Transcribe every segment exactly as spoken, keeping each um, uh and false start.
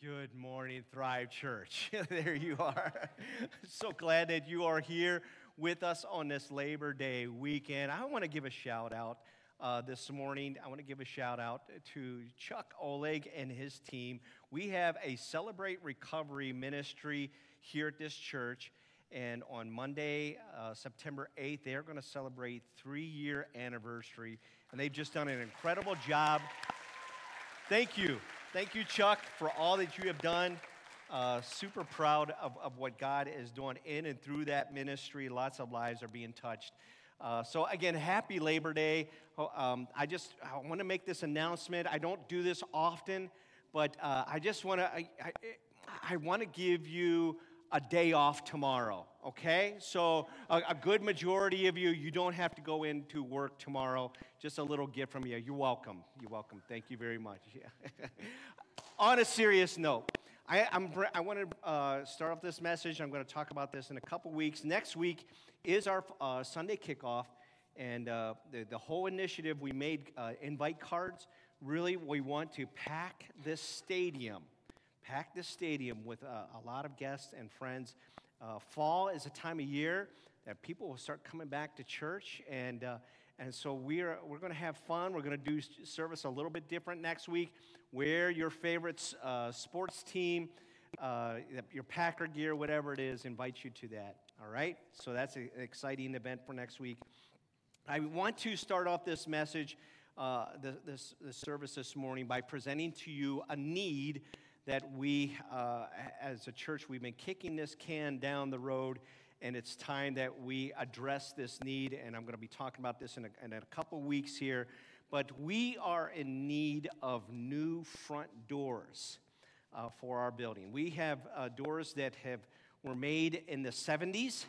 Good morning, Thrive Church. There you are. So glad that you are here with us on this Labor Day weekend. I want to give a shout out uh, this morning. I want to give a shout out to Chuck Oleg and his team. We have a Celebrate Recovery ministry here at this church. And on Monday, uh, September eighth, they're going to celebrate three-year anniversary. And they've just done an incredible job. Thank you. Thank you, Chuck, for all that you have done. Uh, super proud of, of what God is doing in and through that ministry. Lots of lives are being touched. Uh, so again, happy Labor Day. Oh, Um, I just I want to make this announcement. I don't do this often, but uh, I just want to I, I, I want to give you a day off tomorrow, okay? So a, a good majority of you, you don't have to go into work tomorrow. Just a little gift from you. You're welcome. You're welcome. Thank you very much. Yeah. On a serious note, I, I'm, I want to uh, start off this message. I'm going to talk about this in a couple weeks. Next week is our uh, Sunday kickoff, and uh, the, the whole initiative we made, uh, invite cards. Really, we want to pack this stadium. Pack this stadium with uh, a lot of guests and friends. Uh, fall is a time of year that people will start coming back to church, and uh, and so we're we're going to have fun. We're going to do service a little bit different next week. Wear your favorite uh, sports team, uh, your Packer gear, whatever it is. Invite you to that. All right. So that's an exciting event for next week. I want to start off this message, uh, the, this this service this morning by presenting to you a need that we, uh, as a church, we've been kicking this can down the road, and it's time that we address this need, and I'm going to be talking about this in a, in a couple weeks here, but we are in need of new front doors uh, for our building. We have uh, doors that have were made in the seventies,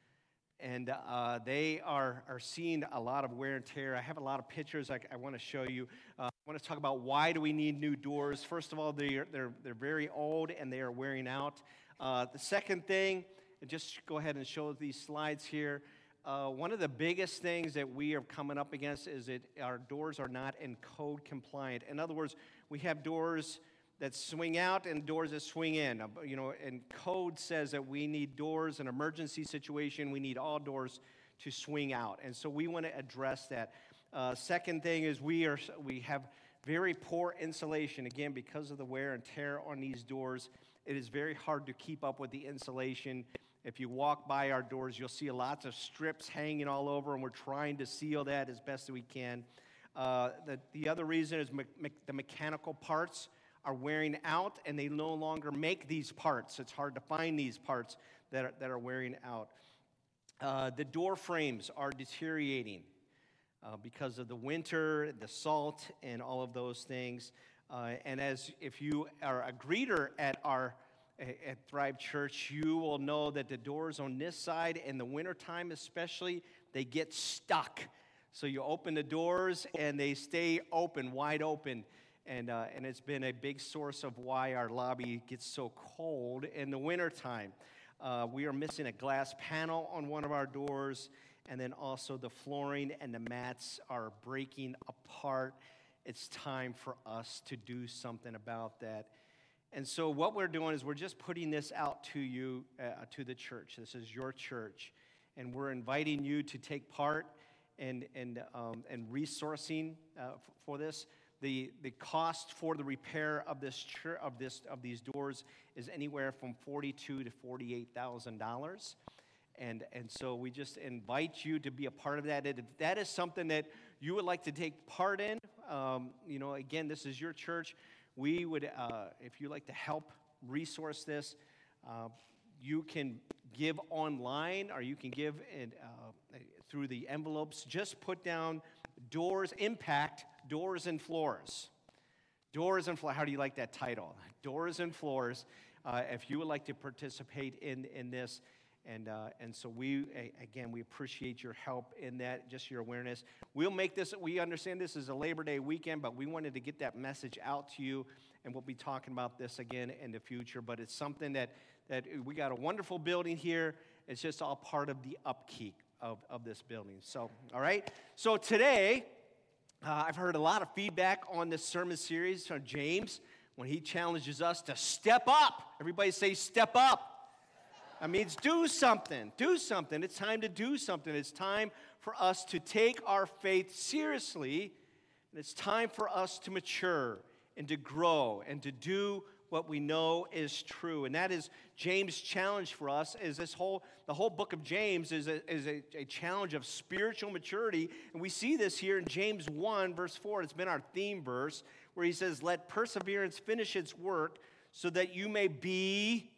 and uh, they are, are seeing a lot of wear and tear. I have a lot of pictures I, I want to show you. Uh, I want to talk about why do we need new doors. First of all, they're, they're, they're very old and they are wearing out. Uh, the second thing, and just go ahead and show these slides here. Uh, one of the biggest things that we are coming up against is that our doors are not in code compliant. In other words, we have doors that swing out and doors that swing in. You know, and code says that we need doors in an emergency situation. We need all doors to swing out, and so we want to address that. Uh, second thing is we are we have very poor insulation. Again, because of the wear and tear on these doors, it is very hard to keep up with the insulation. If you walk by our doors, you'll see lots of strips hanging all over, and we're trying to seal that as best as we can. Uh, the, the other reason is me- me- the mechanical parts are wearing out, and they no longer make these parts. It's hard to find these parts that are, that are wearing out. Uh, the door frames are deteriorating uh, because of the winter, the salt, and all of those things. Uh, and as if you are a greeter at our at Thrive Church, you will know that the doors on this side, in the wintertime especially, they get stuck. So you open the doors, and they stay open, wide open. And, uh, and it's been a big source of why our lobby gets so cold in the wintertime. Uh, we are missing a glass panel on one of our doors, and then also the flooring and the mats are breaking apart. It's time for us to do something about that. And so what we're doing is we're just putting this out to you, uh, to the church. This is your church, and we're inviting you to take part in, in, um, in resourcing uh, f- for this. The the cost for the repair of this of this of these doors is anywhere from forty-two to forty-eight thousand dollars, and and so we just invite you to be a part of that. And if that is something that you would like to take part in, um, you know, again, this is your church. We would, uh, if you'd like to help resource this, uh, you can give online, or you can give in, uh, through the envelopes. Just put down doors impact. Doors and floors. Doors and floors. How do you like that title? Doors and floors. Uh, if you would like to participate in, in this, and uh, and so we again we appreciate your help in that, just your awareness. We'll make this. We understand this is a Labor Day weekend, but we wanted to get that message out to you, and we'll be talking about this again in the future. But it's something that that we got a wonderful building here. It's just all part of the upkeep of of this building. So all right. So today. Uh, I've heard a lot of feedback on this sermon series from James. when he challenges us to step up. Everybody say, step up. That means do something. Do something. It's time to do something. It's time for us to take our faith seriously. And it's time for us to mature and to grow and to do what we know is true. And that is James' challenge for us. Is this whole the whole book of James is a, is a, a challenge of spiritual maturity. And we see this here in James one, verse four. It's been our theme verse where he says, let perseverance finish its work so that you may be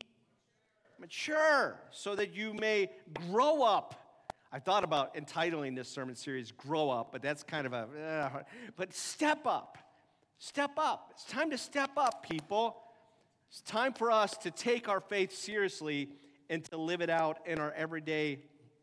mature, so that you may grow up. I thought about entitling this sermon series, Grow Up, but that's kind of a, uh, but step up. Step up. It's time to step up, people. It's time for us to take our faith seriously and to live it out in our everyday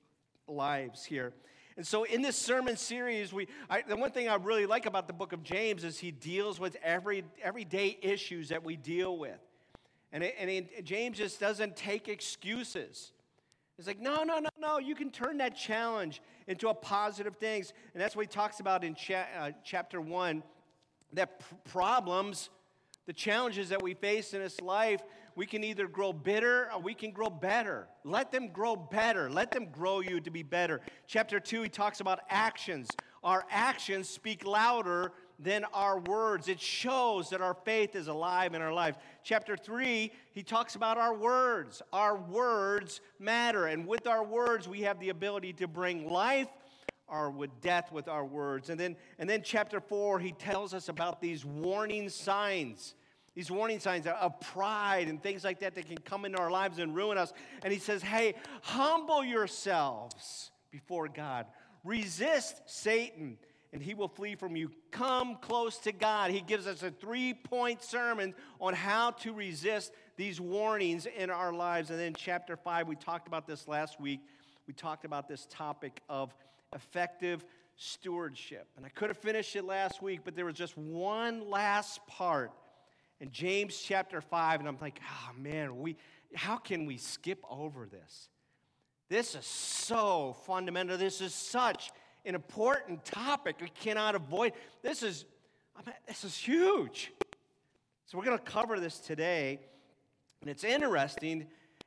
lives here. And so in this sermon series, we I, the one thing I really like about the book of James is he deals with every everyday issues that we deal with. And, it, and it, James just doesn't take excuses. It's like, no, no, no, no. You can turn that challenge into a positive thing. And that's what he talks about in cha- uh, chapter one, that p- problems, the challenges that we face in this life, we can either grow bitter or we can grow better. Let them grow better. Let them grow you to be better. Chapter two, he talks about actions. Our actions speak louder than our words. It shows that our faith is alive in our life. Chapter three, he talks about our words. Our words matter. And with our words, we have the ability to bring life or with death with our words. And then, and then chapter four, he tells us about these warning signs. These warning signs of pride and things like that that can come into our lives and ruin us. And he says, hey, humble yourselves before God. Resist Satan, and he will flee from you. Come close to God. He gives us a three-point sermon on how to resist these warnings in our lives. And then chapter five, we talked about this last week. We talked about this topic of effective stewardship. And I could have finished it last week, but there was just one last part in James chapter five, and I'm like, oh man, we how can we skip over this? This is so fundamental. This is such an important topic we cannot avoid. This is, I mean, this is huge. So we're going to cover this today, and it's interesting,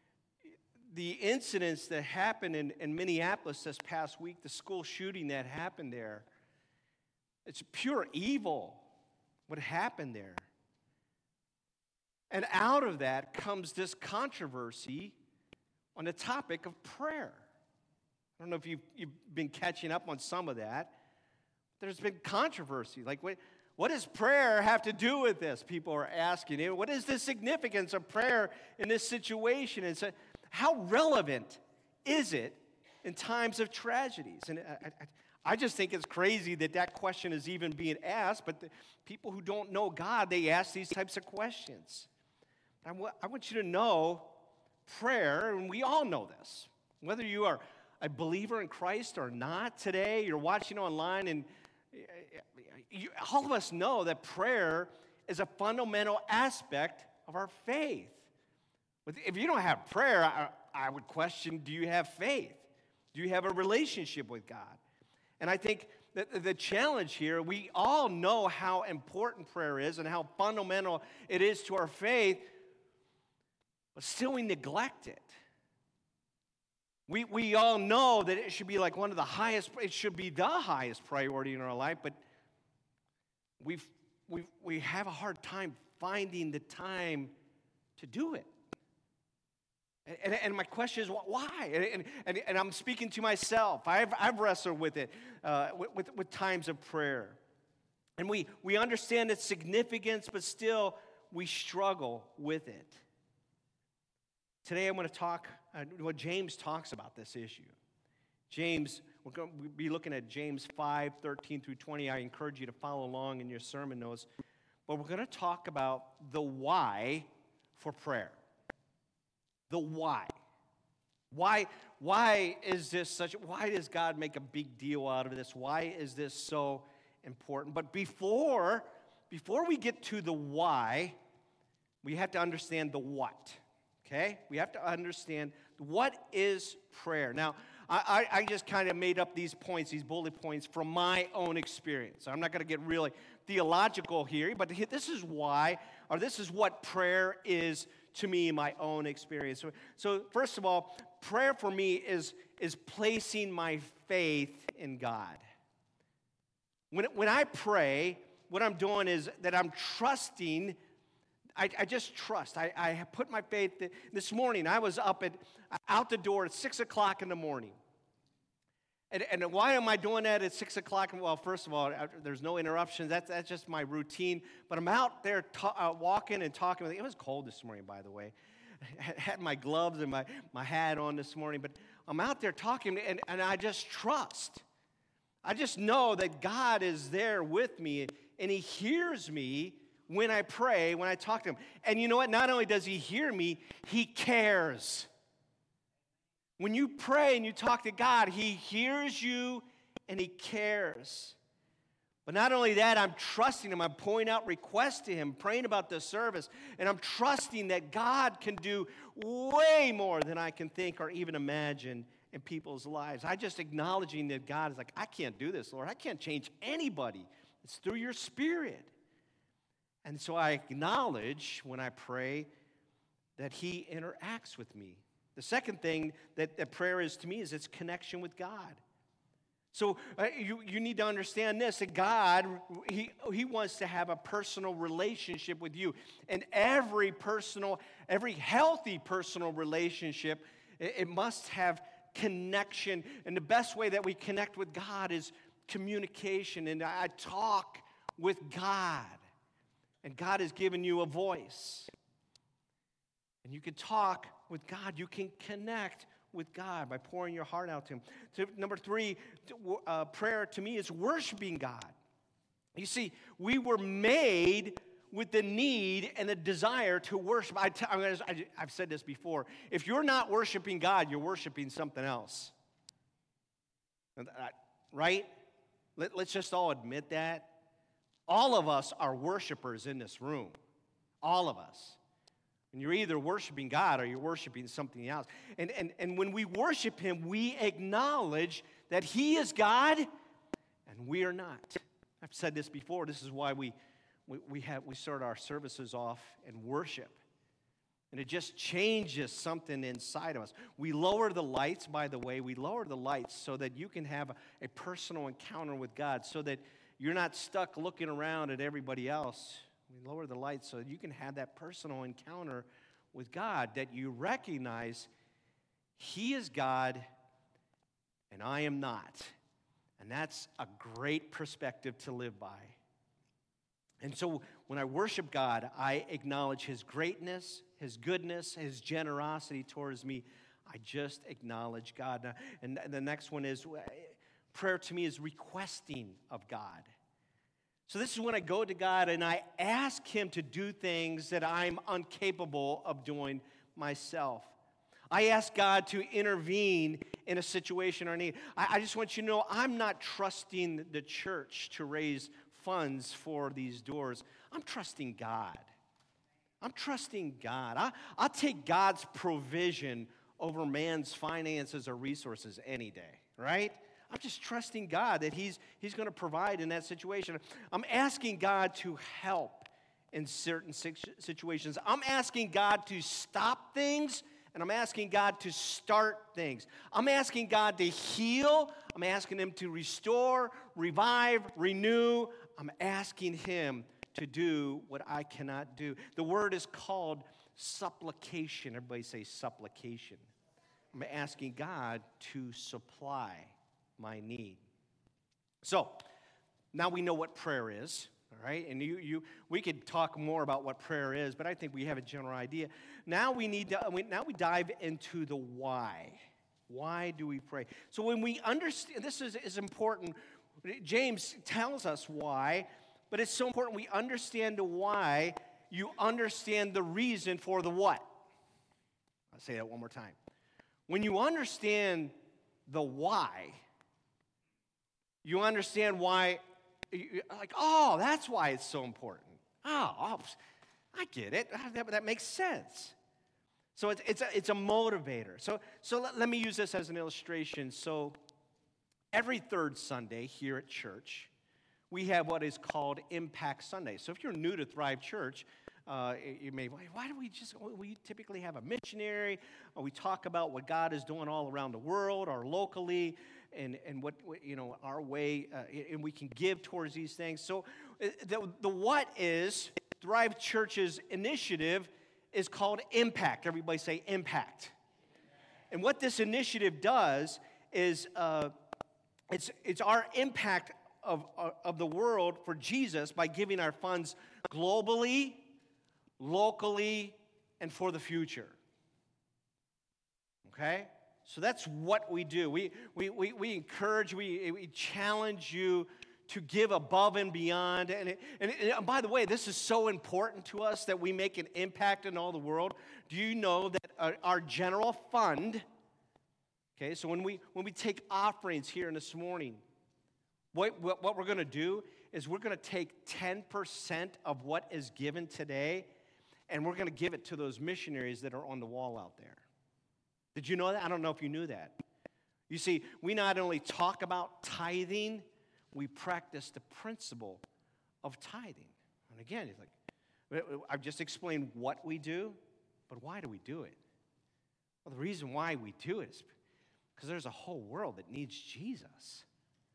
the incidents that happened in, in Minneapolis this past week, the school shooting that happened there, it's pure evil what happened there. And out of that comes this controversy on the topic of prayer. I don't know if you've, you've been catching up on some of that. There's been controversy. Like, what, what does prayer have to do with this? People are asking. What is the significance of prayer in this situation? And so, how relevant is it in times of tragedies? And I, I, I just think it's crazy that that question is even being asked, but the people who don't know God, they ask these types of questions. I, w- I want you to know prayer, and we all know this, whether you are a believer in Christ or not today, you're watching online, and you, all of us know that prayer is a fundamental aspect of our faith. But if you don't have prayer, I, I would question, do you have faith? Do you have a relationship with God? And I think that the challenge here, we all know how important prayer is and how fundamental it is to our faith, but still we neglect it. We, we all know that it should be like one of the highest, it should be the highest priority in our life, but we've, we we have a hard time finding the time to do it. And, and my question is, why? And, and, and I'm speaking to myself. I've, I've wrestled with it, uh, with, with times of prayer. And we, we understand its significance, but still we struggle with it. Today I'm going to talk, uh, what James talks about this issue. James, we're going to be looking at James five, thirteen through twenty. I encourage you to follow along in your sermon notes. But we're going to talk about the why for prayer. The why. Why, why is this such, why does God make a big deal out of this? Why is this so important? But before, before we get to the why, we have to understand the what. Okay? We have to understand what is prayer. Now, I, I, I just kind of made up these points, these bullet points from my own experience. I'm not going to get really theological here, but this is why or this is what prayer is to me in my own experience. So, so first of all, prayer for me is, is placing my faith in God. When, when I pray, what I'm doing is that I'm trusting. I, I just trust. I, I put my faith. That, this morning, I was up at out the door at six o'clock in the morning. And, and why am I doing that at six o'clock? Well, first of all, there's no interruptions. That's, that's just my routine. But I'm out there ta- uh, walking and talking. It was cold this morning, by the way. I had my gloves and my, my hat on this morning. But I'm out there talking, and, and I just trust. I just know that God is there with me, and He hears me when I pray, when I talk to Him. And you know what? Not only does He hear me, He cares. When you pray and you talk to God, He hears you and He cares. But not only that, I'm trusting Him. I'm pouring out requests to Him, praying about the service, and I'm trusting that God can do way more than I can think or even imagine in people's lives. I just acknowledging that God is like, I can't do this, Lord. I can't change anybody. It's through your Spirit. And so I acknowledge when I pray that He interacts with me. The second thing that, that prayer is to me is its connection with God. So uh, you, you need to understand this, that God, he, he wants to have a personal relationship with you. And every personal, every healthy personal relationship, it, it must have connection. And the best way that we connect with God is communication. And I talk with God. And God has given you a voice. And you can talk with God. You can connect with God by pouring your heart out to Him. So, number three, uh, prayer to me is worshiping God. You see, we were made with the need and the desire to worship. I t- I, I've said this before. If you're not worshiping God, you're worshiping something else. Right? Let, let's just all admit that. All of us are worshipers in this room. All of us. And you're either worshiping God or you're worshiping something else. And, and, and when we worship Him, we acknowledge that He is God and we are not. I've said this before. This is why we, we, we, have, we start our services off in worship. And it just changes something inside of us. We lower the lights, by the way. We lower the lights so that you can have a, a personal encounter with God, so that you're not stuck looking around at everybody else. We lower the lights so that you can have that personal encounter with God, that you recognize He is God and I am not. And that's a great perspective to live by. And so when I worship God, I acknowledge His greatness, His goodness, His generosity towards me. I just acknowledge God. And the next one is, prayer to me is requesting of God. So this is when I go to God and I ask Him to do things that I'm incapable of doing myself. I ask God to intervene in a situation or need. I, I just want you to know I'm not trusting the church to raise funds for these doors. I'm trusting God. I'm trusting God. I, I'll take God's provision over man's finances or resources any day, right? I'm just trusting God that He's, he's going to provide in that situation. I'm asking God to help in certain situations. I'm asking God to stop things, and I'm asking God to start things. I'm asking God to heal. I'm asking Him to restore, revive, renew. I'm asking Him to do what I cannot do. The word is called supplication. Everybody say supplication. I'm asking God to supply my need. So, now we know what prayer is, all right? And you, you, we could talk more about what prayer is, but I think we have a general idea. Now we need to, now we dive into the why. Why do we pray? So when we understand, this is, is important. James tells us why, but it's so important we understand the why. You understand the reason for the what. I'll say that one more time. When you understand the why, you understand why, like, oh, that's why it's so important. Oh, oh I get it. That, that makes sense. So it's, it's, a, it's a motivator. So, so let, let me use this as an illustration. So every third Sunday here at church, we have what is called Impact Sunday. So if you're new to Thrive Church, Uh, you may, why do we just, we typically have a missionary, or we talk about what God is doing all around the world or locally, and, and what, you know, our way, uh, and we can give towards these things. So the, the what is, Thrive Church's initiative is called Impact. Everybody say Impact. And what this initiative does is uh, it's, it's our impact of, of the world for Jesus by giving our funds globally, locally, and for the future. Okay? So that's what we do. We, we, we, we encourage, we, we challenge you to give above and beyond. And, it, and, it, and by the way, this is so important to us that we make an impact in all the world. Do you know that our, our general fund, okay, so when we, when we take offerings here this morning, what, what, what we're going to do is we're going to take ten percent of what is given today, and we're going to give it to those missionaries that are on the wall out there. Did you know that? I don't know if you knew that. You see, we not only talk about tithing, we practice the principle of tithing. And again, it's like, I've just explained what we do, but why do we do it? Well, the reason why we do it is because there's a whole world that needs Jesus.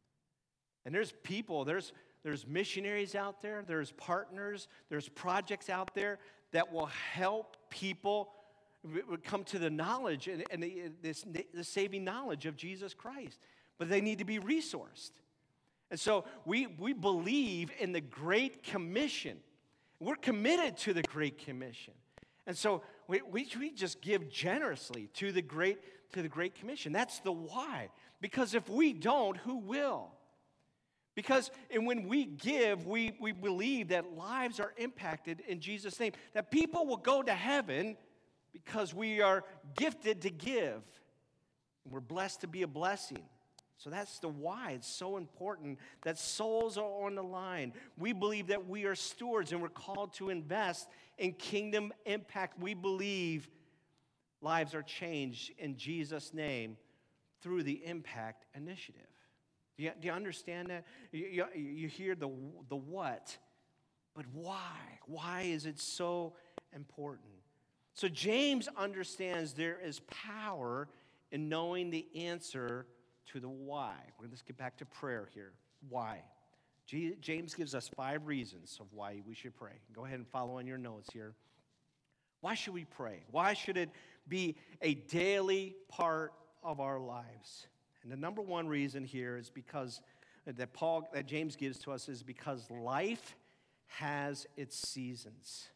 And there's people, there's There's missionaries out there, there's partners, there's projects out there that will help people come to the knowledge and, and the, this, the saving knowledge of Jesus Christ. But they need to be resourced. And so we, we believe in the Great Commission. We're committed to the Great Commission. And so we, we, we just give generously to the Great, to the Great Commission. That's the why. Because if we don't, who will? Because and when we give, we, we believe that lives are impacted in Jesus' name. That people will go to heaven because we are gifted to give. And we're blessed to be a blessing. So that's the why. It's so important that souls are on the line. We believe that we are stewards and we're called to invest in kingdom impact. We believe lives are changed in Jesus' name through the Impact Initiative. Do you, do you understand that? You, you, you hear the, the what, but why? Why is it so important? So James understands there is power in knowing the answer to the why. We're going to get back to prayer here. Why? G- James gives us five reasons of why we should pray. Go ahead and follow on your notes here. Why should we pray? Why should it be a daily part of our lives? And the number one reason here is because that Paul, that James gives to us is because life has its seasons.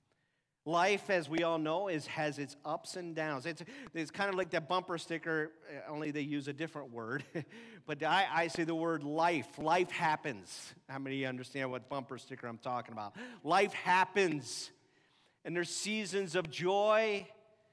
Life, as we all know, is has its ups and downs. It's, it's kind of like that bumper sticker, only they use a different word. But I, I say the word life. Life happens. How many of you understand what bumper sticker I'm talking about? Life happens. And there's seasons of joy,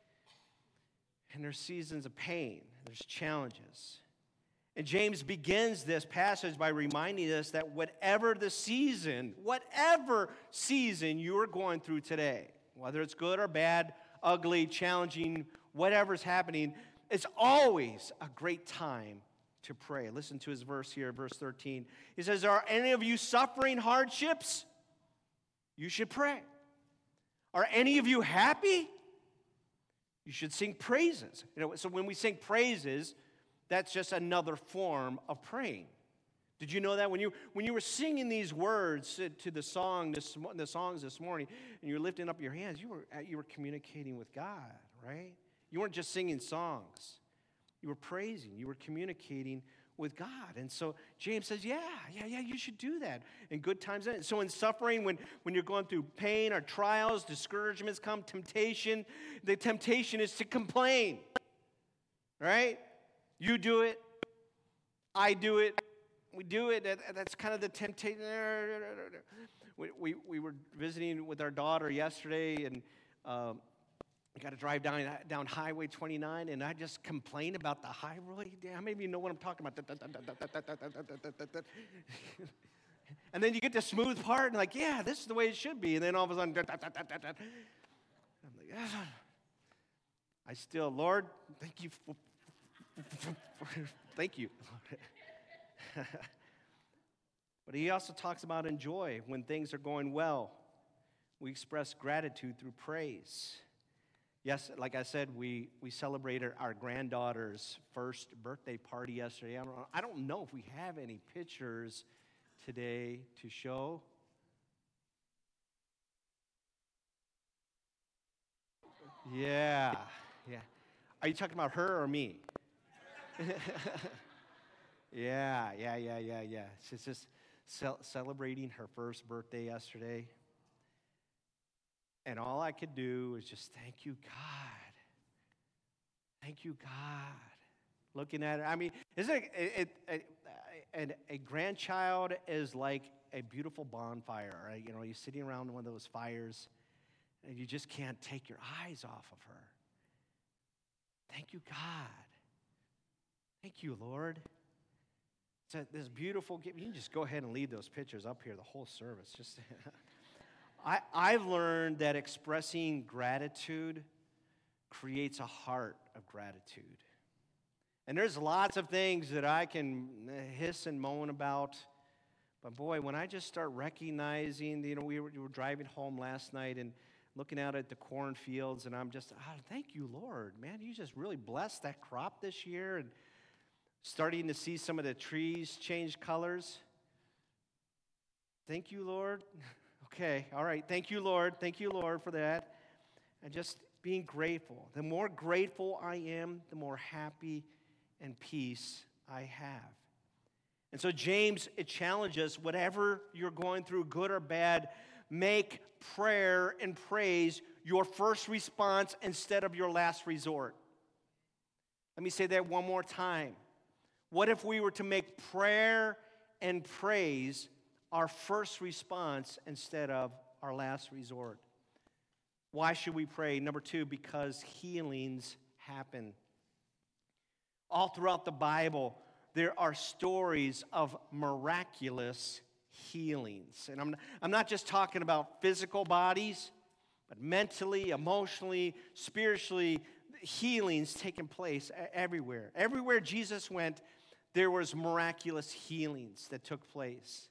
and there's seasons of pain. There's challenges. And James begins this passage by reminding us that whatever the season, whatever season you're going through today, whether it's good or bad, ugly, challenging, whatever's happening, it's always a great time to pray. Listen to his verse here, verse thirteen. He says, are any of you suffering hardships? You should pray. Are any of you happy? You should sing praises. You know, so when we sing praises, that's just another form of praying. Did you know that when you when you were singing these words to the song, this, the songs this morning, and you were lifting up your hands, you were you were communicating with God, right? You weren't just singing songs. You were praising. You were communicating with God. And so James says, yeah, yeah, yeah, you should do that in good times. So in suffering, when, when you're going through pain or trials, discouragements come, temptation, the temptation is to complain, right? You do it. I do it. We do it. That's kind of the temptation. We, we, we were visiting with our daughter yesterday, and um, we got to drive down, down Highway twenty-nine, and I just complain about the highway. How many of you know what I'm talking about? And then you get the smooth part, and like, yeah, this is the way it should be. And then all of a sudden, I'm like, ah. I still, Lord, thank you for thank you. But he also talks about enjoy when things are going well. we express gratitude through praise. Yes, like I said, we, we celebrated our granddaughter's first birthday party yesterday. I don't, I don't know if we have any pictures today to show. Yeah, yeah. Are you talking about her or me? yeah, yeah, yeah, yeah, yeah. She's just ce- celebrating her first birthday yesterday. And all I could do was just thank you, God. Thank you, God. Looking at her, I mean, isn't it, it, it, it a, a grandchild is like a beautiful bonfire, right? You know, you're sitting around one of those fires, and you just can't take your eyes off of her. Thank you, God. Thank you, Lord. It's a, this beautiful gift. You can just go ahead and leave those pictures up here the whole service. Just. I, I've learned that expressing gratitude creates a heart of gratitude. And there's lots of things that I can hiss and moan about. But boy, when I just start recognizing, you know, we were, we were driving home last night and looking out at the cornfields, and I'm just, oh, thank you, Lord. Man, you just really blessed that crop this year. And starting to see some of the trees change colors. Thank you, Lord. Okay, all right. Thank you, Lord. Thank you, Lord, for that. And just being grateful. The more grateful I am, the more happy and peace I have. And so James, it challenges whatever you're going through, good or bad, make prayer and praise your first response instead of your last resort. Let me say that one more time. What if we were to make prayer and praise our first response instead of our last resort? Why should we pray? Number two, because healings happen. All throughout the Bible, there are stories of miraculous healings. And I'm, I'm not just talking about physical bodies, but mentally, emotionally, spiritually, healings taking place everywhere. Everywhere Jesus went, there was miraculous healings that took place.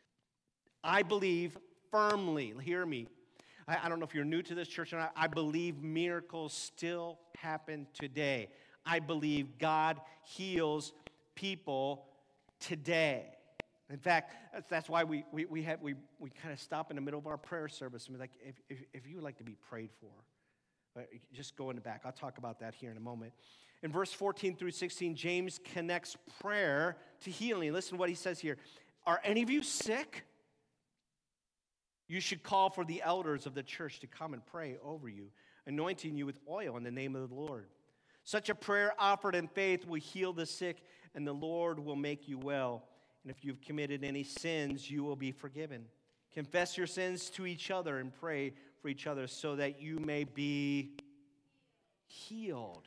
I believe firmly, hear me, I, I don't know if you're new to this church or not, I believe miracles still happen today. I believe God heals people today. In fact, that's, that's why we we we, have, we, we kind of stop in the middle of our prayer service and be like, if, if, if you would like to be prayed for, just go in the back. I'll talk about that here in a moment. In verse fourteen through sixteen, James connects prayer to healing. Listen to what he says here. Are any of you sick? You should call for the elders of the church to come and pray over you, anointing you with oil in the name of the Lord. Such a prayer offered in faith will heal the sick, and the Lord will make you well. And if you've committed any sins, you will be forgiven. Confess your sins to each other and pray for each other so that you may be healed.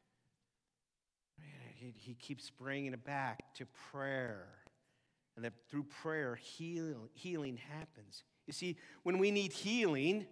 Man, he, he keeps bringing it back to prayer. And that through prayer, heal, healing happens. You see, when we need healing,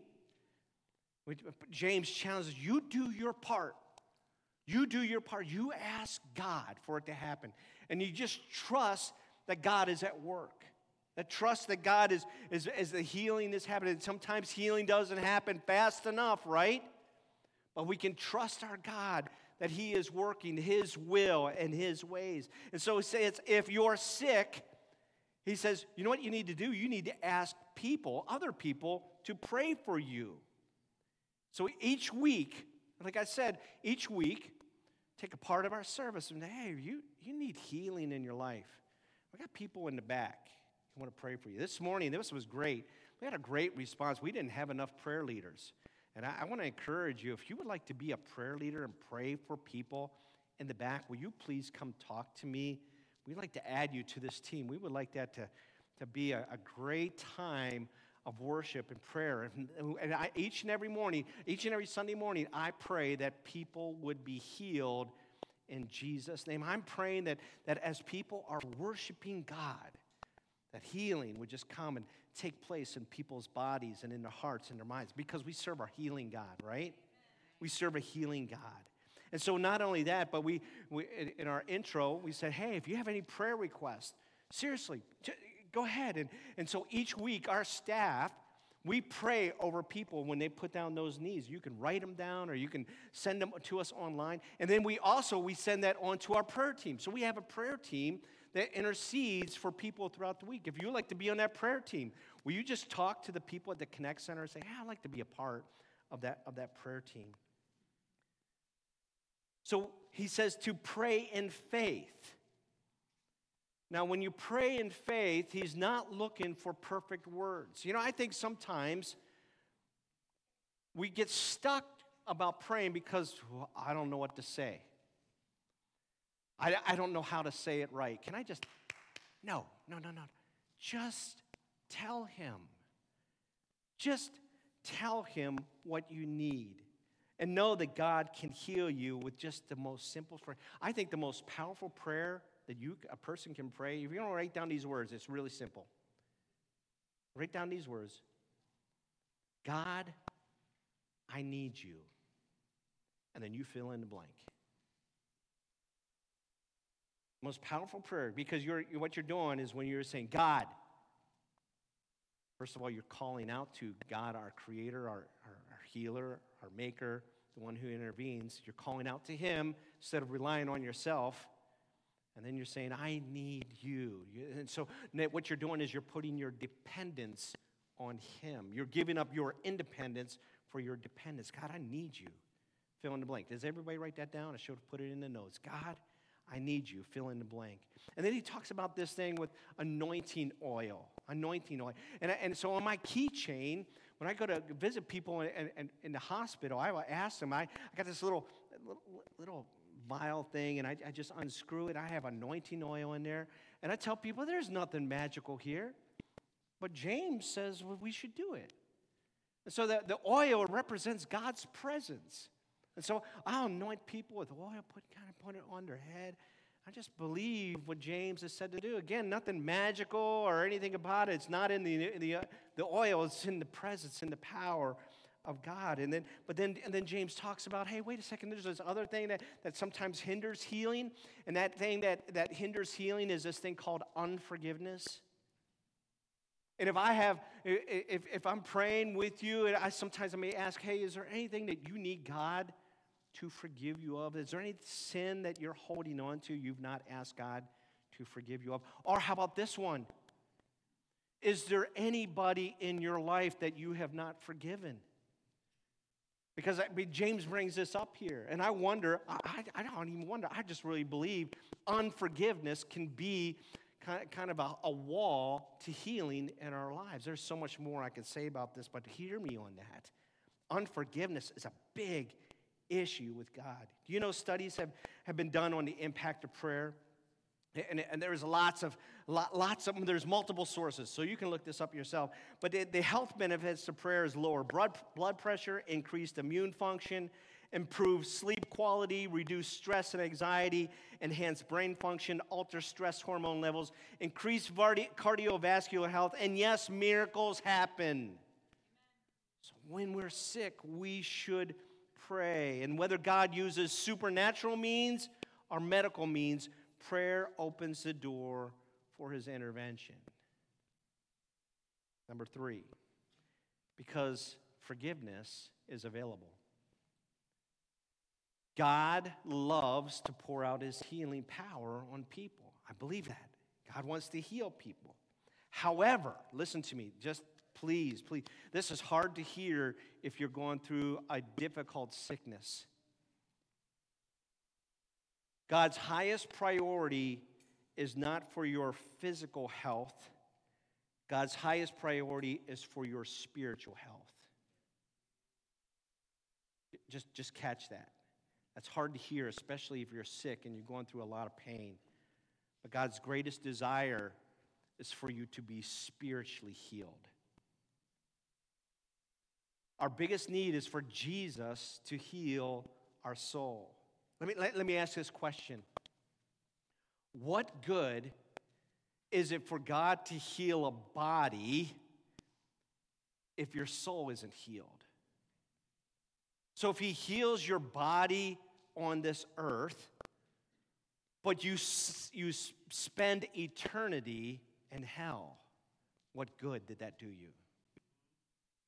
James challenges, you do your part. You do your part. You ask God for it to happen. And you just trust that God is at work. That trust that God is, is, is the healing is happening. Sometimes healing doesn't happen fast enough, right? But we can trust our God that He is working His will and His ways. And so He says, if you're sick, He says, you know what you need to do? You need to ask people, other people, to pray for you. So each week, like I said, each week, take a part of our service and say, hey, you, you need healing in your life. We got people in the back who want to pray for you. This morning, this was great. We had a great response. We didn't have enough prayer leaders. And I, I want to encourage you, if you would like to be a prayer leader and pray for people in the back, will you please come talk to me? We'd like to add you to this team. We would like that to, to be a, a great time of worship and prayer. And, and I, each and every morning, each and every Sunday morning, I pray that people would be healed in Jesus' name. I'm praying that, that as people are worshiping God, that healing would just come and take place in people's bodies and in their hearts and their minds, because we serve our healing God, right? We serve a healing God. And so not only that, but we, we in our intro, we said, hey, if you have any prayer requests, seriously, go ahead. And, and so each week, our staff, We pray over people when they put down those knees. You can write them down or you can send them to us online. And then we also, we send that on to our prayer team. So we have a prayer team that intercedes for people throughout the week. If you'd like to be on that prayer team, will you just talk to the people at the Connect Center and say, hey, I'd like to be a part of that, of that prayer team. So he says to pray in faith. Now, when you pray in faith, he's not looking for perfect words. You know, I think sometimes we get stuck about praying because well, I don't know what to say. I, I don't know how to say it right. Can I just, no, no, no, no. Just tell him. Just tell him what you need. And know that God can heal you with just the most simple prayer. I think the most powerful prayer that you a person can pray, if you don't write down these words, it's really simple. Write down these words. God, I need you. And then you fill in the blank. Most powerful prayer, because you're, what you're doing is when you're saying, God, first of all, you're calling out to God, our creator, our, our, our healer, our maker, the one who intervenes. You're calling out to him instead of relying on yourself. And then you're saying, I need you. And so what you're doing is you're putting your dependence on him. You're giving up your independence for your dependence. God, I need you. Fill in the blank. Does everybody write that down? I should have put it in the notes. God, I need you. Fill in the blank. And then he talks about this thing with anointing oil. Anointing oil. And, and so on my keychain, when I go to visit people in, in, in the hospital, I ask them, I, I got this little, little, little vial thing, and I, I just unscrew it. I have anointing oil in there. And I tell people, there's nothing magical here. But James says well, we should do it. And so the, the oil represents God's presence. And so I'll anoint people with oil, put kind of put it on their head. I just believe what James has said to do. Again, nothing magical or anything about it. It's not in the the, uh, the oil. It's in the presence, in the power of God. And then, but then, and then James talks about, hey, wait a second. There's this other thing that, that sometimes hinders healing, and that thing that that hinders healing is this thing called unforgiveness. And if I have, if if I'm praying with you, and I sometimes I may ask, hey, is there anything that you need God to forgive you of? Is there any sin that you're holding on to you've not asked God to forgive you of? Or how about this one? Is there anybody in your life that you have not forgiven? Because I mean, James brings this up here, and I wonder, I, I don't even wonder, I just really believe unforgiveness can be kind of, kind of a, a wall to healing in our lives. There's so much more I could say about this, but hear me on that. Unforgiveness is a big issue with God. Do you know studies have, have been done on the impact of prayer? And, and there's lots of, lots of them, there's multiple sources, so you can look this up yourself. But the, the health benefits of prayer is lower blood, blood pressure, increased immune function, improved sleep quality, reduced stress and anxiety, enhanced brain function, alter stress hormone levels, increased cardiovascular health, and yes, miracles happen. So when we're sick, we should pray. And whether God uses supernatural means or medical means, prayer opens the door for his intervention. Number three, because forgiveness is available. God loves to pour out his healing power on people. I believe that. God wants to heal people. However, listen to me, just please, please. This is hard to hear if you're going through a difficult sickness. God's highest priority is not for your physical health. God's highest priority is for your spiritual health. Just, just catch that. That's hard to hear, especially if you're sick and you're going through a lot of pain. But God's greatest desire is for you to be spiritually healed. Our biggest need is for Jesus to heal our soul. Let me, let, let me ask this question. What good is it for God to heal a body if your soul isn't healed? So if he heals your body on this earth, but you, you spend eternity in hell, what good did that do you?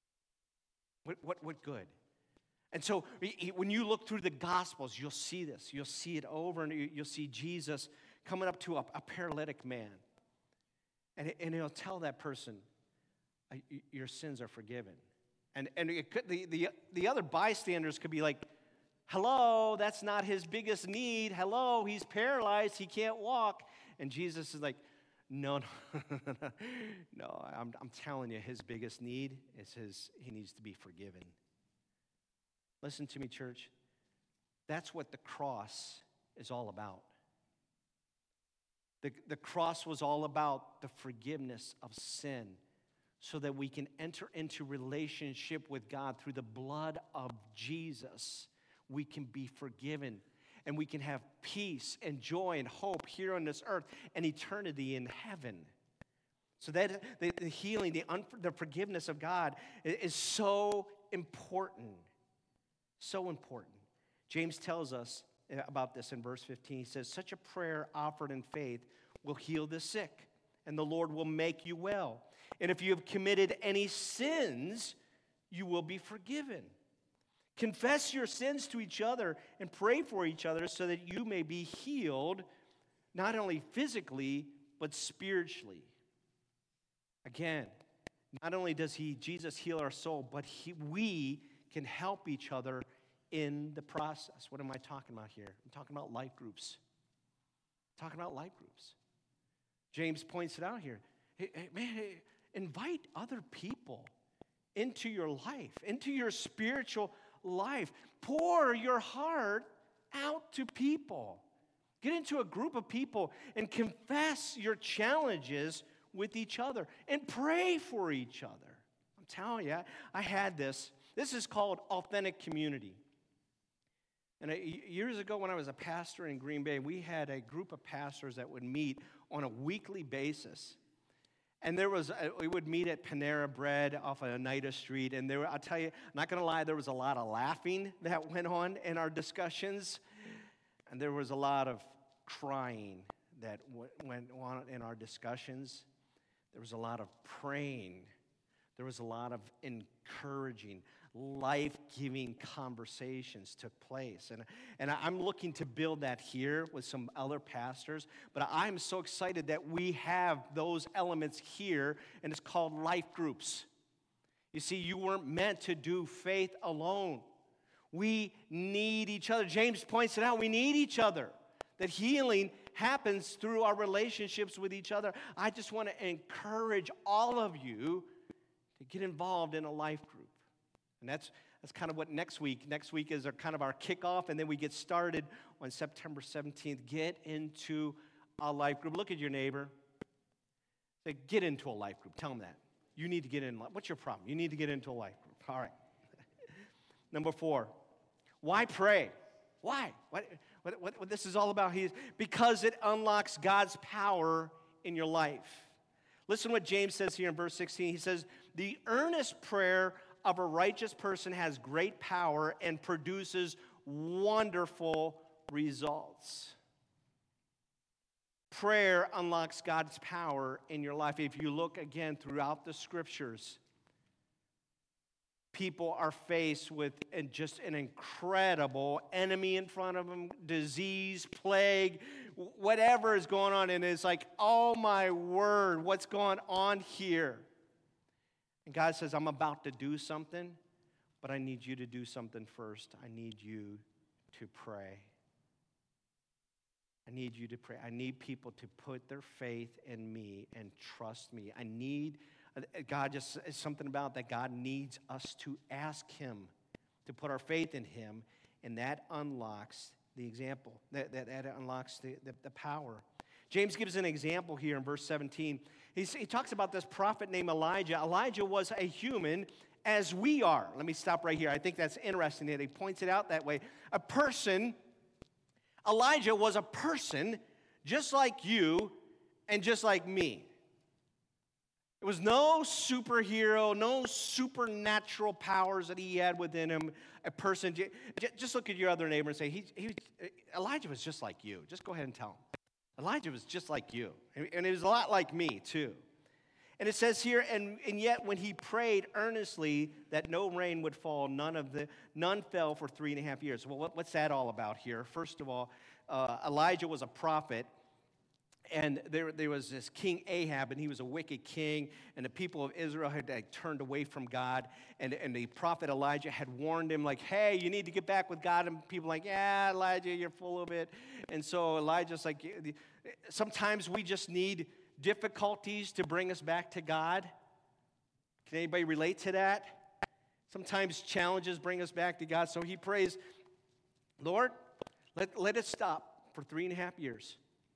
What, what, what good? And so when you look through the Gospels, you'll see this. You'll see it over, and you'll see Jesus coming up to a, a paralytic man. And, and he'll tell that person, your sins are forgiven. And, and it could, the, the, the other bystanders could be like, hello, that's not his biggest need. Hello, he's paralyzed. He can't walk. And Jesus is like, no, no, no. I'm, I'm telling you, his biggest need is his, he needs to be forgiven. Listen to me, church. That's what the cross is all about. The, the cross was all about the forgiveness of sin so that we can enter into relationship with God through the blood of Jesus. We can be forgiven, and we can have peace and joy and hope here on this earth and eternity in heaven. So that the, the healing, the, un, the forgiveness of God is so important. So important. James tells us about this in verse fifteen. He says, such a prayer offered in faith will heal the sick, and the Lord will make you well. And if you have committed any sins, you will be forgiven. Confess your sins to each other and pray for each other so that you may be healed, not only physically, but spiritually. Again, not only does he, Jesus heal our soul, but he, we can help each other in the process. What am I talking about here? I'm talking about life groups. I'm talking about life groups. James points it out here. Hey, hey, man, hey, invite other people into your life, into your spiritual life. Pour your heart out to people. Get into a group of people and confess your challenges with each other and pray for each other. I'm telling you, I, I had this. This is called authentic community. And I, years ago when I was a pastor in Green Bay, we had a group of pastors that would meet on a weekly basis. And there was, a, we would meet at Panera Bread off of Oneida Street. And there, I'll tell you, I'm not going to lie, there was a lot of laughing that went on in our discussions. And there was a lot of crying that w- went on in our discussions. There was a lot of praying. There was a lot of encouraging, life-giving conversations took place. And, and I'm looking to build that here with some other pastors. But I'm so excited that we have those elements here, and it's called life groups. You see, you weren't meant to do faith alone. We need each other. James points it out. We need each other. That healing happens through our relationships with each other. I just want to encourage all of you to get involved in a life group. And that's that's kind of what next week. Next week is our, kind of our kickoff, and then we get started on September seventeenth. Get into a life group. Look at your neighbor. Say, get into a life group. Tell them that. You need to get in. What's your problem? You need to get into a life group. All right. Number four, why pray? Why? What, what, what, what this is all about? He, because it unlocks God's power in your life. Listen to what James says here in verse sixteen. He says, the earnest prayer of a righteous person has great power and produces wonderful results. Prayer unlocks God's power in your life. If you look again throughout the scriptures, people are faced with just an incredible enemy in front of them, disease, plague, whatever is going on. And it's like, oh my word, what's going on here? And God says, I'm about to do something, but I need you to do something first. I need you to pray. I need you to pray. I need people to put their faith in me and trust me. I need, God just, something about that God needs us to ask him, to put our faith in him, and that unlocks the example, that, that, that unlocks the, the, the power. James gives an example here in verse seventeen. He's, he talks about this prophet named Elijah. Elijah was a human as we are. Let me stop right here. I think that's interesting that he points it out that way. A person, Elijah was a person just like you and just like me. It was no superhero, no supernatural powers that he had within him. A person, just look at your other neighbor and say, he, he, Elijah was just like you. Just go ahead and tell him. Elijah was just like you. And he was a lot like me, too. And it says here, and, and yet when he prayed earnestly that no rain would fall, none of the none fell for three and a half years. Well, what, what's that all about here? First of all, uh, Elijah was a prophet. And there, there was this King Ahab, and he was a wicked king, and the people of Israel had like, turned away from God, and, and the prophet Elijah had warned him, like, hey, you need to get back with God, and people like, yeah, Elijah, you're full of it. And so Elijah's like, sometimes we just need difficulties to bring us back to God. Can anybody relate to that? Sometimes challenges bring us back to God. So he prays, Lord, let, let it stop for three and a half years.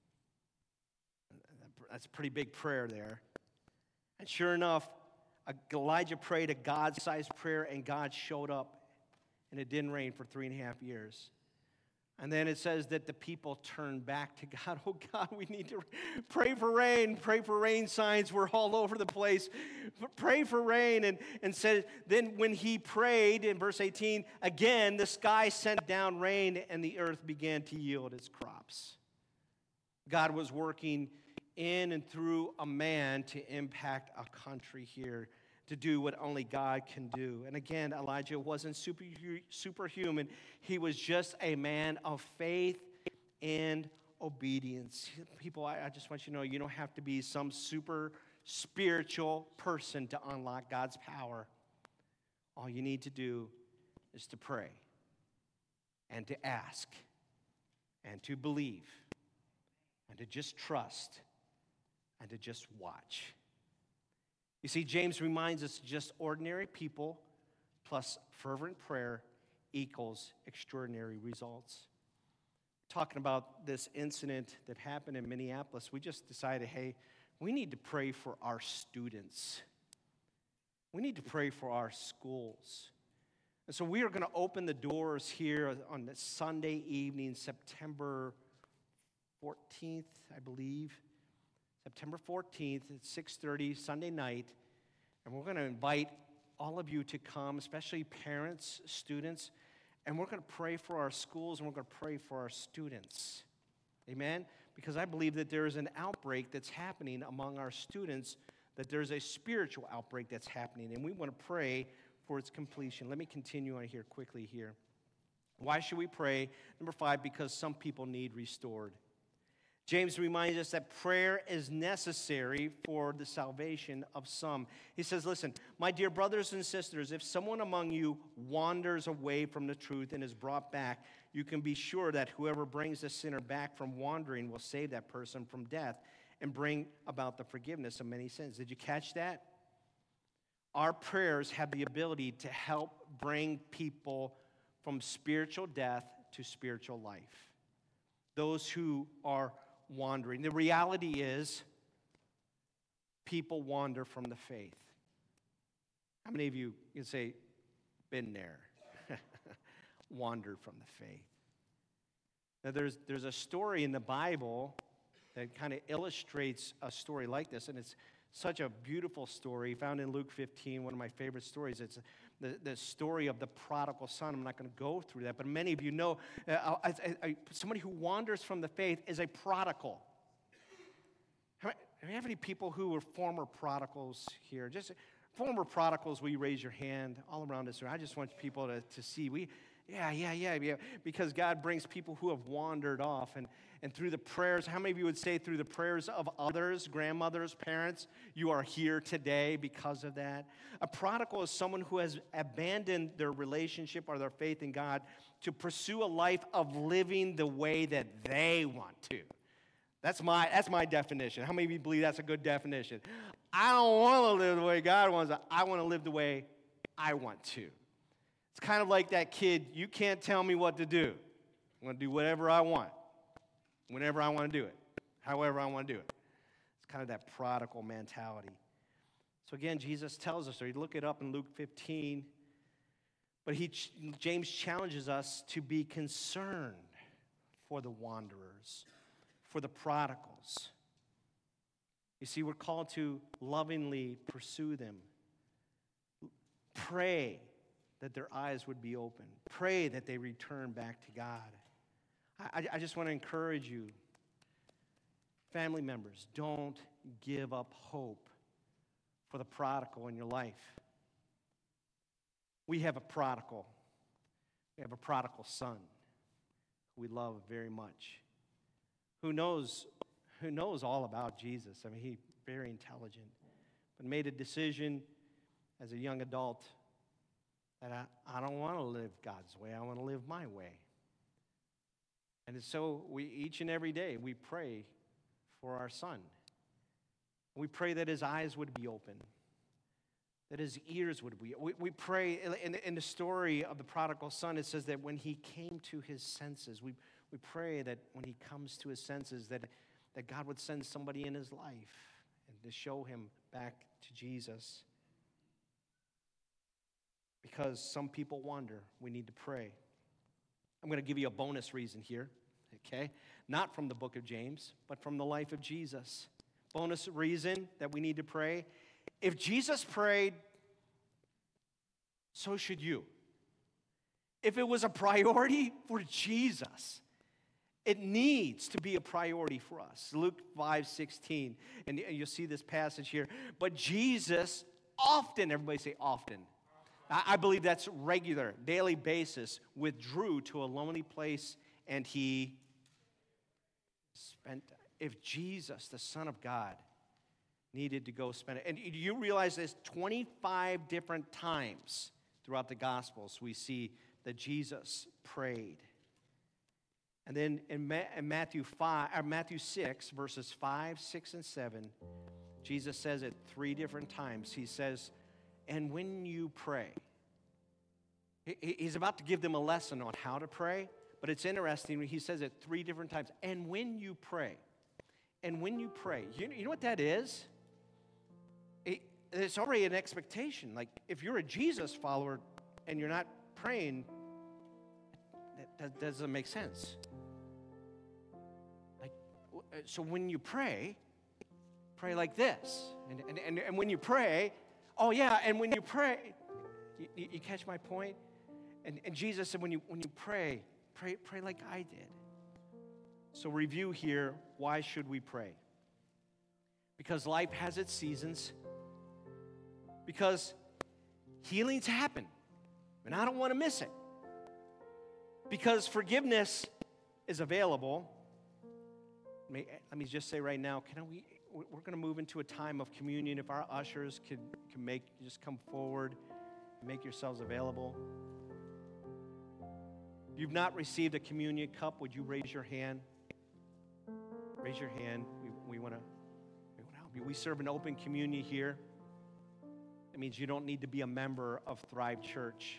That's a pretty big prayer there. And sure enough, Elijah prayed a God-sized prayer, and God showed up, and it didn't rain for three and a half years. And then it says that the people turned back to God. Oh, God, we need to pray for rain. Pray for rain signs. We're all over the place. Pray for rain. And, and said, then when he prayed, in verse eighteen, again, the sky sent down rain, and the earth began to yield its crops. God was working in and through a man to impact a country here, to do what only God can do. And again, Elijah wasn't super, superhuman. He was just a man of faith and obedience. People, I, I just want you to know, you don't have to be some super spiritual person to unlock God's power. All you need to do is to pray and to ask and to believe and to just trust and to just watch. You see, James reminds us just ordinary people plus fervent prayer equals extraordinary results. Talking about this incident that happened in Minneapolis, we just decided, hey, we need to pray for our students. We need to pray for our schools. And so we are going to open the doors here on this Sunday evening, September fourteenth, I believe. September fourteenth at six thirty, Sunday night, and we're going to invite all of you to come, especially parents, students, and we're going to pray for our schools, and we're going to pray for our students. Amen? Because I believe that there is an outbreak that's happening among our students, that there's a spiritual outbreak that's happening, and we want to pray for its completion. Let me continue on here quickly here. Why should we pray? Number five, because some people need restored. James reminds us that prayer is necessary for the salvation of some. He says, listen, my dear brothers and sisters, if someone among you wanders away from the truth and is brought back, you can be sure that whoever brings the sinner back from wandering will save that person from death and bring about the forgiveness of many sins. Did you catch that? Our prayers have the ability to help bring people from spiritual death to spiritual life. Those who are wandering. The reality is, people wander from the faith. How many of you can say, been there? Wandered from the faith. Now, there's, there's a story in the Bible that kind of illustrates a story like this, and it's such a beautiful story found in Luke fifteen, one of my favorite stories. It's the, the story of the prodigal son. I'm not going to go through that, but many of you know uh, I, I, somebody who wanders from the faith is a prodigal. Do we have any people who were former prodigals here? Just former prodigals, will you raise your hand all around us? I just want people to, to see. We, yeah, yeah, yeah, yeah, because God brings people who have wandered off, and, and through the prayers, how many of you would say through the prayers of others, grandmothers, parents, you are here today because of that? A prodigal is someone who has abandoned their relationship or their faith in God to pursue a life of living the way that they want to. That's my, that's my definition. How many of you believe that's a good definition? I don't want to live the way God wants. I want to live the way I want to. It's kind of like that kid, you can't tell me what to do. I'm going to do whatever I want, whenever I want to do it, however I want to do it. It's kind of that prodigal mentality. So again, Jesus tells us, or you look it up in Luke fifteen, but he, James challenges us to be concerned for the wanderers, for the prodigals. You see, we're called to lovingly pursue them. Pray that their eyes would be open. Pray that they return back to God. I, I just want to encourage you, family members, don't give up hope for the prodigal in your life. We have a prodigal. We have a prodigal son who we love very much, who knows, who knows all about Jesus. I mean, he's very intelligent, but made a decision as a young adult that I, I don't want to live God's way. I want to live my way. And so we each and every day we pray for our son. We pray that his eyes would be open, that his ears would be. We, we pray in, in the story of the prodigal son, it says that when he came to his senses, we, we pray that when he comes to his senses, that, that God would send somebody in his life and to show him back to Jesus. Because some people wander, we need to pray. I'm going to give you a bonus reason here, okay? Not from the book of James, but from the life of Jesus. Bonus reason that we need to pray. If Jesus prayed, so should you. If it was a priority for Jesus, it needs to be a priority for us. Luke five sixteen, and you'll see this passage here. But Jesus often, everybody say often, I believe that's regular, daily basis, withdrew to a lonely place and he spent, if Jesus, the Son of God, needed to go spend it. And you realize there's twenty-five different times throughout the Gospels we see that Jesus prayed. And then in Matthew five, or Matthew six, verses five, six, and seven, Jesus says it three different times. He says, and when you pray, he's about to give them a lesson on how to pray, but it's interesting. He says it three different times. And when you pray, and when you pray, you, you know what that is? It, it's already an expectation. Like if you're a Jesus follower and you're not praying, that, that doesn't make sense. Like, so when you pray, pray like this. And, and, and, and when you pray, oh yeah, and when you pray, you, you catch my point? And, and Jesus said, when you when you pray, pray pray like I did. So review here, why should we pray? Because life has its seasons. Because healings happen, and I don't want to miss it. Because forgiveness is available. Let me, let me just say right now, can we? We're going to move into a time of communion. If our ushers can, can make, just come forward, make yourselves available. If you've not received a communion cup, would you raise your hand? Raise your hand. We, we want to we want to help you. We serve an open communion here. That means you don't need to be a member of Thrive Church.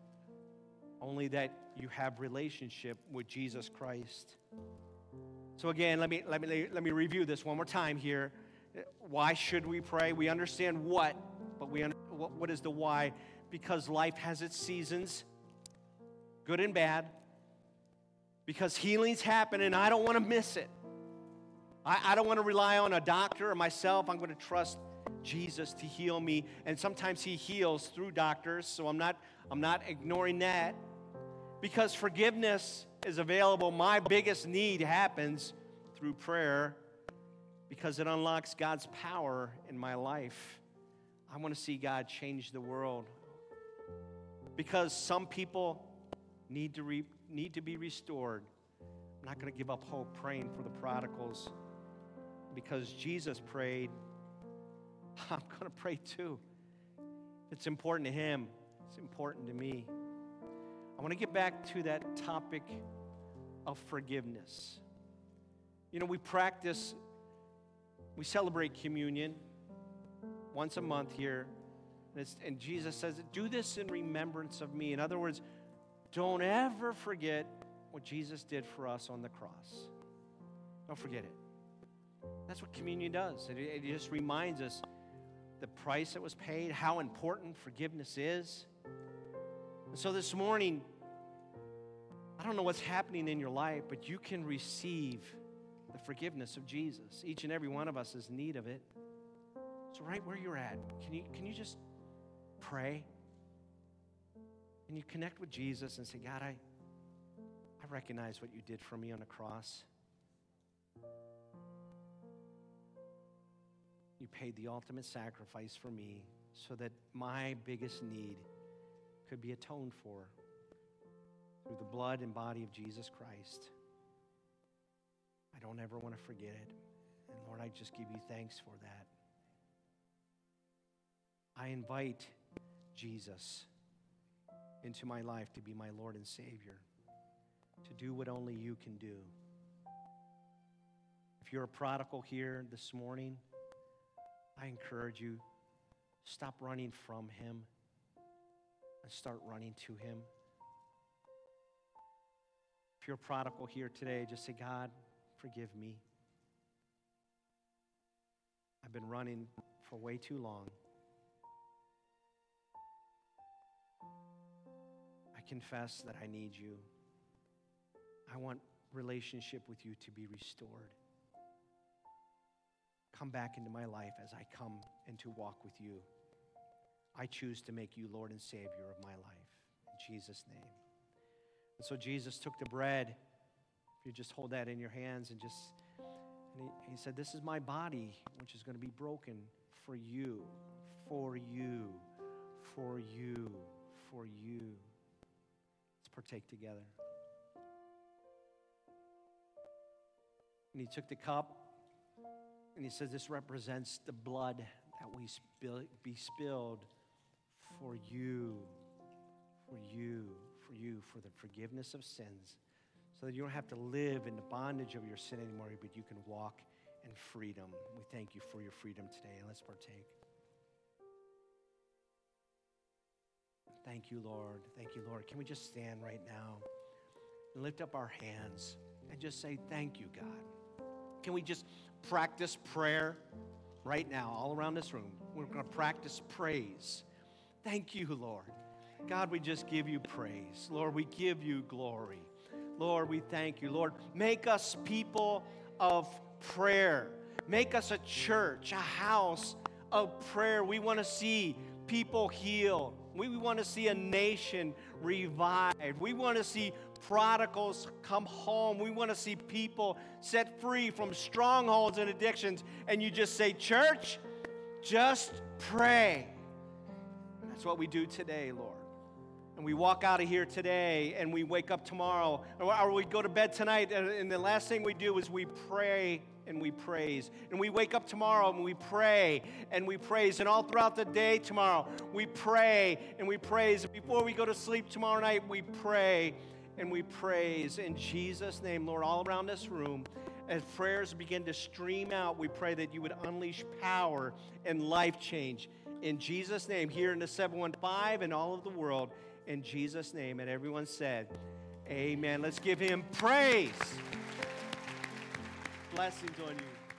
Only that you have relationship with Jesus Christ. So again, let me let me let me review this one more time here. Why should we pray? We understand what, but we what, what is the why? Because life has its seasons, good and bad. Because healings happen, and I don't want to miss it. I, I don't want to rely on a doctor or myself. I'm going to trust Jesus to heal me, and sometimes He heals through doctors. So I'm not I'm not ignoring that. Because forgiveness is available. My biggest need happens through prayer because it unlocks God's power in my life. I want to see God change the world. Because some people need to re, need to be restored. I'm not going to give up hope praying for the prodigals. Because Jesus prayed, I'm going to pray too. It's important to Him. It's important to me. I want to get back to that topic of forgiveness. You know, we practice, we celebrate communion once a month here. And, it's, and Jesus says, do this in remembrance of me. In other words, don't ever forget what Jesus did for us on the cross. Don't forget it. That's what communion does. It, it just reminds us the price that was paid, how important forgiveness is. And so this morning, I don't know what's happening in your life, but you can receive the forgiveness of Jesus. Each and every one of us is in need of it. So right where you're at, can you, can you just pray? Can you connect with Jesus and say, God, I, I recognize what you did for me on the cross. You paid the ultimate sacrifice for me so that my biggest need could be atoned for through the blood and body of Jesus Christ. I don't ever want to forget it. And Lord, I just give you thanks for that. I invite Jesus into my life to be my Lord and Savior, to do what only you can do. If you're a prodigal here this morning, I encourage you, stop running from him and start running to him. If you're a prodigal here today, just say, God, forgive me. I've been running for way too long. I confess that I need you. I want relationship with you to be restored. Come back into my life as I come and to walk with you. I choose to make you Lord and Savior of my life. In Jesus' name. And so Jesus took the bread. If you just hold that in your hands and just, and he, he said, this is my body, which is going to be broken for you, for you, for you, for you. Let's partake together. And he took the cup, and he says, this represents the blood that we spill, be spilled for you, for you, for you, for the forgiveness of sins, so that you don't have to live in the bondage of your sin anymore, but you can walk in freedom. We thank you for your freedom today, and let's partake. Thank you, Lord. Thank you, Lord. Can we just stand right now and lift up our hands and just say, thank you, God. Can we just practice prayer right now all around this room? We're going to practice praise. Thank you, Lord. God, we just give you praise. Lord, we give you glory. Lord, we thank you. Lord, make us people of prayer. Make us a church, a house of prayer. We want to see people healed. We, we want to see a nation revived. We want to see prodigals come home. We want to see people set free from strongholds and addictions. And you just say, church, just pray. And that's what we do today, Lord. And we walk out of here today and we wake up tomorrow, or we go to bed tonight, and the last thing we do is we pray and we praise. And we wake up tomorrow and we pray and we praise. And all throughout the day tomorrow, we pray and we praise. And before we go to sleep tomorrow night, we pray and we praise. In Jesus' name, Lord, all around this room, as prayers begin to stream out, we pray that you would unleash power and life change. In Jesus' name, here in the seven one five and all of the world, in Jesus' name. And everyone said, amen. Let's give him praise. Blessings on you.